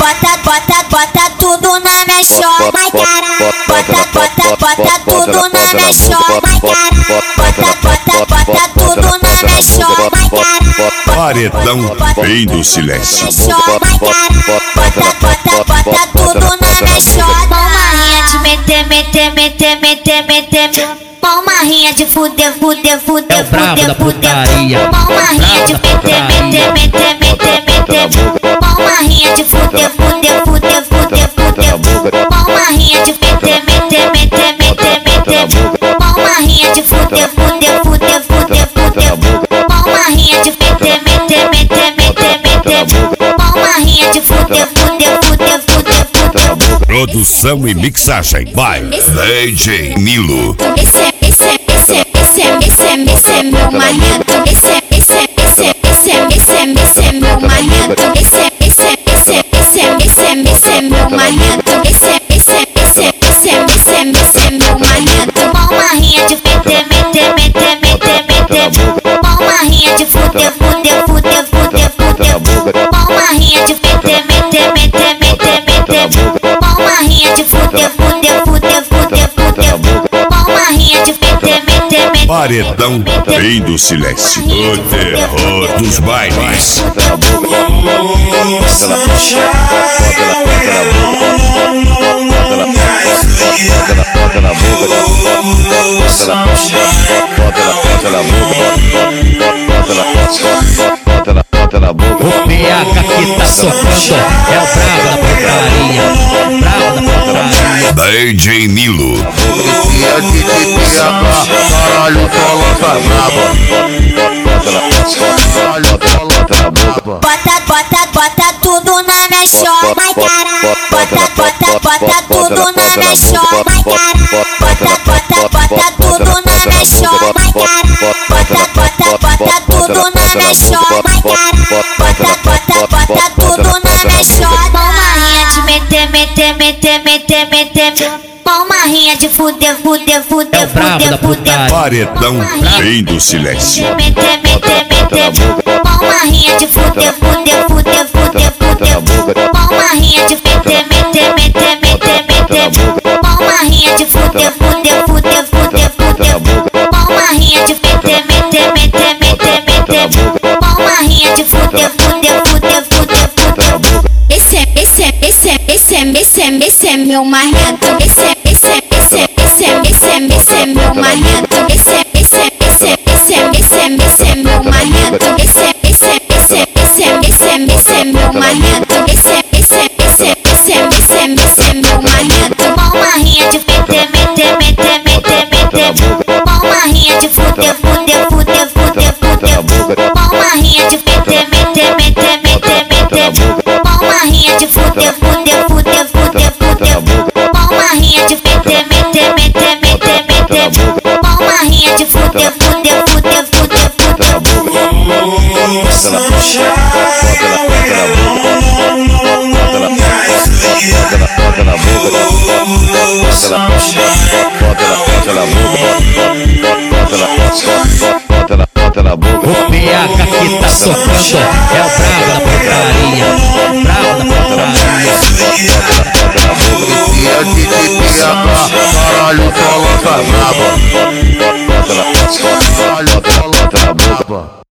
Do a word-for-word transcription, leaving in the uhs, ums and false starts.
bota, bota, bota tudo na minha chota, vai caralho. Bota, bota, bota tudo na minha chota, vai caralho. Bota, bota, bota tudo na minha chota, vai caralho. Paredão bem do silêncio. Vai caralho. Bota, bota, bota tudo na minha chota. Mão marrinha de meter, meter, meter, meter, meter. Mão marrinha de fuder, fuder, fuder, fuder, fuder. Mão marrinha de meter, meter, meter, meter, meter. Mão marrinha de fuder, fuder, fuder, fuder, fuder. Mão marrinha de meter, meter, meter, meter, meter. Mão marrinha de fuder, fuder, fuder, fuder, fuder. Mão marrinha de meter, meter, meter, meter, meter. Mão marrinha de fuder, fuder, fuder, fuder, fuder. Produção e mixagem by D J Nilo. Esse é, esse é, esse é, esse é, esse é, esse é meu marido. Esse é, esse é, esse é, esse é, esse é, esse é meu marido. Esse é, esse é, esse é, esse é, esse é, esse é meu marido. Esse é, esse é, esse é, esse é, esse é, esse é meu marido. Mão marrinha de meter, meter, meter, meter, meter. Mão marrinha de fuder, fuder, fuder, fuder, fuder. Mão marrinha de meter, meter, meter, meter, meter. Mão marrinha de fuder, fuder, fuder, fuder, fuder. Mão marrinha de meter, meter, meter. Paredão bem do silêncio. O terror dos bailes. O P H que tá socando é o brabo da putaria. Brabo da putaria. D J Nilo. Caralho, só lança braba. Bota, bota, bota tudo na minha chota, vai caralho. Bota, bota, bota tudo na minha chota, vai caralho. Bota, bota, bota tudo na minha chota, vai caralho. Bota, bota, bota tudo na minha chota, vai caralho. Bota, bota, bota tudo na minha chota. Mão marrinha de meter, meter, meter, meter, meter. Mão marrinha de fuder, fuder, fuder, fuder, fuder. Paredão bem do silêncio. Meter, meter, meter. Mão marrinha de fuder, fuder, fuder, fuder, fuder. Mão marrinha de meter, meter, meter, meter, meter. Mão marrinha de fuder, fuder, fuder, fuder, fuder. Mão marrinha de meter, meter, meter, meter, meter. Mão marrinha de fuder, fuder, fuder, fuder, fuder. Esse é, esse é, esse é, esse é, esse é, esse é meu marido. Esse é, esse é, esse é, esse é, esse é, esse é meu marido. Esse é, esse é, esse é, esse é, esse é, esse é meu marido. Esse é, esse é, esse é, esse é, esse é, esse é meu marido. Esse é, esse é, esse é, esse é, esse é, esse é meu marido. Mão marrinha de meter, meter, meter, meter, meter. Mão marrinha de fuder, fuder, fuder, fuder, fuder. Mão marrinha de meter, meter, meter, meter, meter. Mão marrinha de fuder, fuder, fuder, fuder, fuder. Mão marrinha de meter, meter, meter, meter, meter. Mão marrinha de fuder, fuder, fuder, fuder, fuder. O P H que tá socando é o brabo da putaria. Brabo da putaria. Caralho, só lança braba. Caralho, só lança braba.